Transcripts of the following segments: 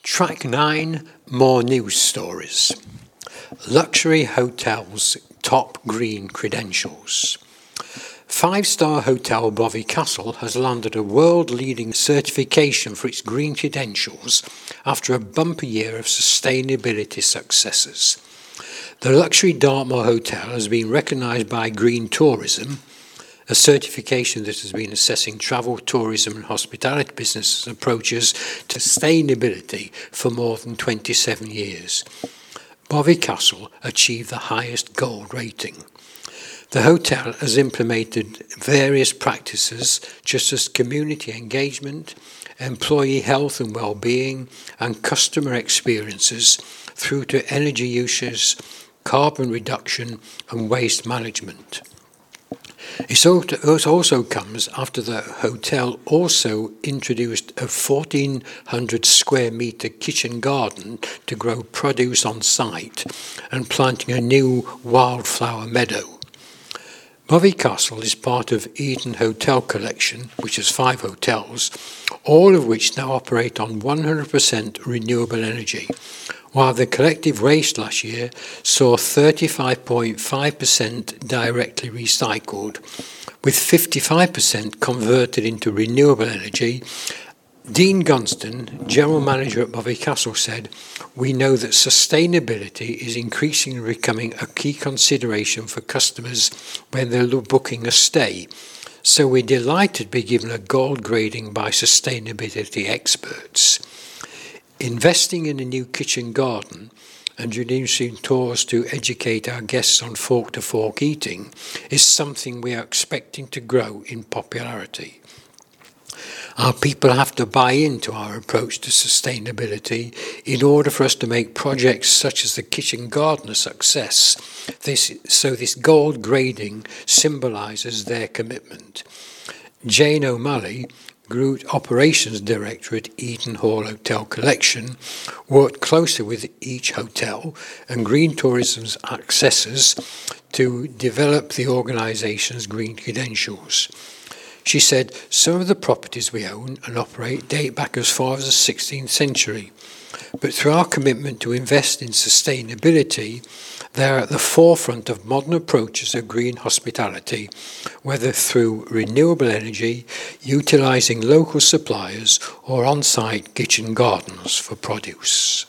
Track 9, more news stories. Luxury hotels top green credentials. Five-star hotel Bovey Castle has landed a world-leading certification for its green credentials after a bumper year of sustainability successes. The luxury Dartmoor Hotel has been recognised by Green Tourism, a certification that has been assessing travel, tourism and hospitality businesses' approaches to sustainability for more than 27 years. Bovey Castle achieved the highest gold rating. The hotel has implemented various practices such as community engagement, employee health and well-being and customer experiences through to energy uses, carbon reduction and waste management. It also comes after the hotel also introduced a 1,400 square metre kitchen garden to grow produce on site and planting a new wildflower meadow. Bovey Castle is part of Eden Hotel Collection, which has 5 hotels, all of which now operate on 100% renewable energy, while the collective waste last year saw 35.5% directly recycled, with 55% converted into renewable energy. Dean Gunston, General Manager at Bovey Castle, said, "We know that sustainability is increasingly becoming a key consideration for customers when they're booking a stay, so we're delighted to be given a gold grading by sustainability experts. Investing in a new kitchen garden and introducing tours to educate our guests on fork-to-fork eating is something we are expecting to grow in popularity. Our people have to buy into our approach to sustainability in order for us to make projects such as the kitchen garden a success. This gold grading symbolises their commitment." Jane O'Malley, Group Operations Director at Eden Hall Hotel Collection, worked closely with each hotel and Green Tourism's accessors to develop the organisation's green credentials. She said, "Some of the properties we own and operate date back as far as the 16th century, but through our commitment to invest in sustainability, they are at the forefront of modern approaches of green hospitality, whether through renewable energy, utilising local suppliers or on-site kitchen gardens for produce."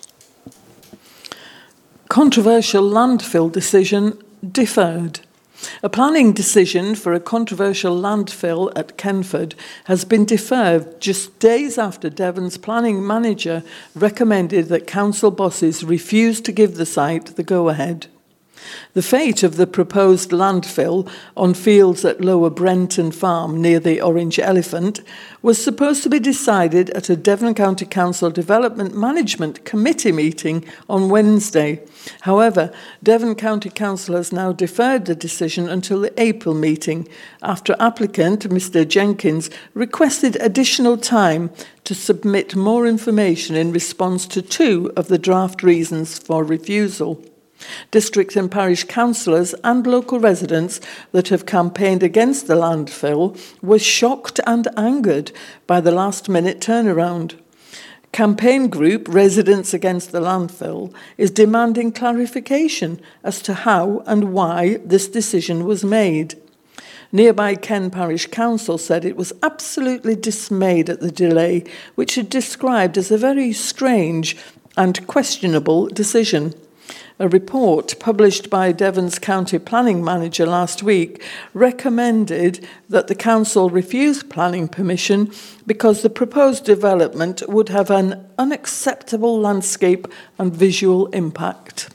Controversial landfill decision deferred. A planning decision for a controversial landfill at Kenford has been deferred just days after Devon's planning manager recommended that council bosses refuse to give the site the go-ahead. The fate of the proposed landfill on fields at Lower Brenton Farm near the Orange Elephant was supposed to be decided at a Devon County Council Development Management Committee meeting on Wednesday. However, Devon County Council has now deferred the decision until the April meeting after applicant Mr. Jenkins requested additional time to submit more information in response to 2 of the draft reasons for refusal. District and parish councillors and local residents that have campaigned against the landfill were shocked and angered by the last-minute turnaround. Campaign group Residents Against the Landfill is demanding clarification as to how and why this decision was made. Nearby Ken Parish Council said it was absolutely dismayed at the delay, which it described as a very strange and questionable decision. A report published by Devon's County Planning Manager last week recommended that the council refuse planning permission because the proposed development would have an unacceptable landscape and visual impact.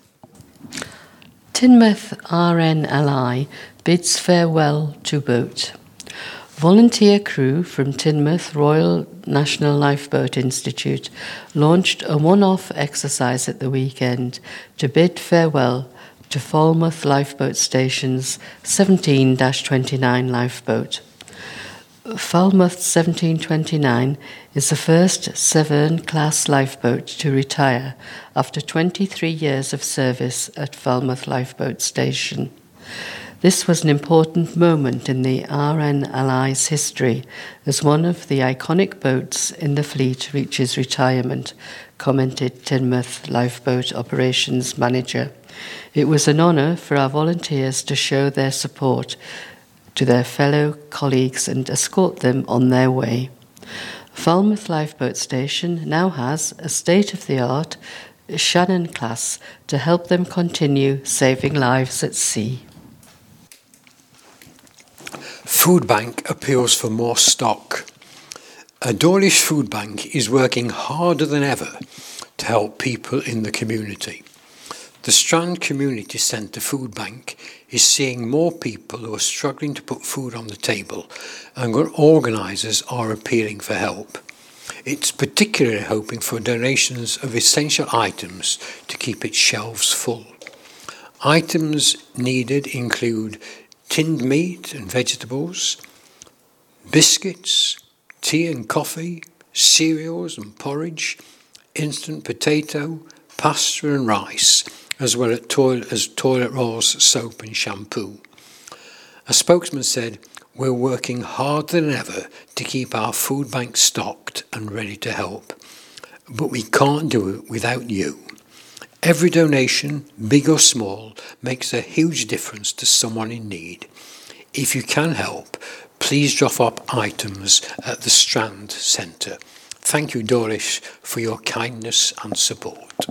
Teignmouth RNLI bids farewell to boat. Volunteer crew from Teignmouth Royal National Lifeboat Institute launched a one-off exercise at the weekend to bid farewell to Falmouth Lifeboat Station's 17-29 lifeboat. Falmouth 1729 is the first Severn-class lifeboat to retire after 23 years of service at Falmouth Lifeboat Station. This was an important moment in the RNLI's history as one of the iconic boats in the fleet reaches retirement, commented Teignmouth Lifeboat Operations Manager. It was an honour for our volunteers to show their support to their fellow colleagues and escort them on their way. Falmouth Lifeboat Station now has a state-of-the-art Shannon class to help them continue saving lives at sea. Food Bank appeals for more stock. A Dawlish food bank is working harder than ever to help people in the community. The Strand Community Centre Food Bank is seeing more people who are struggling to put food on the table, and organisers are appealing for help. It's particularly hoping for donations of essential items to keep its shelves full. Items needed include tinned meat and vegetables, biscuits, tea and coffee, cereals and porridge, instant potato, pasta and rice, as well as toilet rolls, soap and shampoo. A spokesman said, "We're working harder than ever to keep our food bank stocked and ready to help. But we can't do it without you. Every donation, big or small, makes a huge difference to someone in need. If you can help, please drop off items at the Strand Centre. Thank you, Dawlish, for your kindness and support."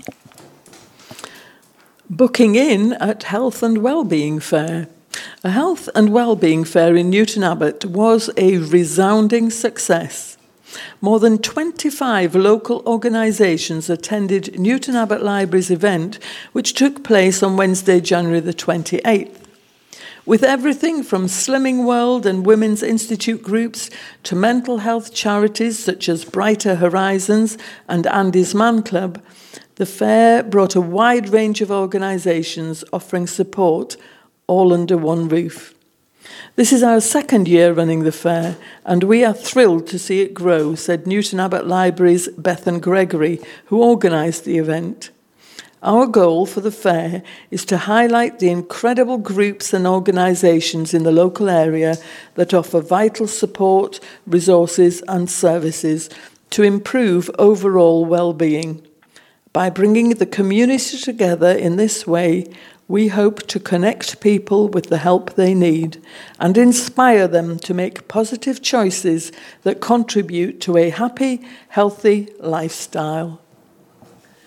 Booking in at Health and Wellbeing Fair. A Health and Wellbeing Fair in Newton Abbot was a resounding success. More than 25 local organisations attended Newton Abbot Library's event, which took place on Wednesday, January the 28th. With everything from Slimming World and Women's Institute groups to mental health charities such as Brighter Horizons and Andy's Man Club, the fair brought a wide range of organisations offering support, all under one roof. This is our second year running the fair, and we are thrilled to see it grow, said Newton Abbot Library's Bethan Gregory, who organised the event. Our goal for the fair is to highlight the incredible groups and organisations in the local area that offer vital support, resources and services to improve overall well-being. By bringing the community together in this way, we hope to connect people with the help they need and inspire them to make positive choices that contribute to a happy, healthy lifestyle.